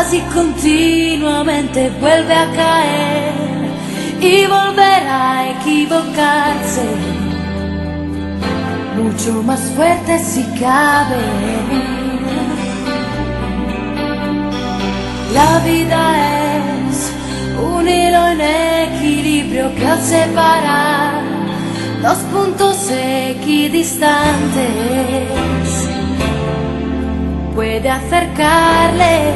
casi continuamente vuelve a caer y volverá a equivocarse, mucho más fuerte si cabe. La vida es un hilo en equilibrio que al separar dos puntos equidistantes puede acercarles,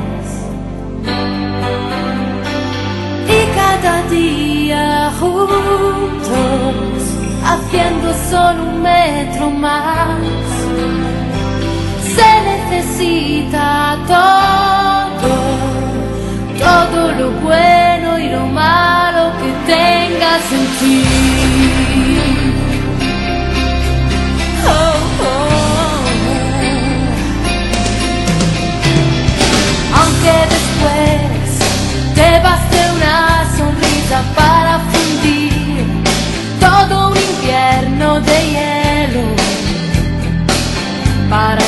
y cada día juntos, haciendo solo un metro más, se necesita todo lo bueno y lo malo que tengas en ti. Aunque después te baste una sonrisa para fundir todo un invierno de hielo, para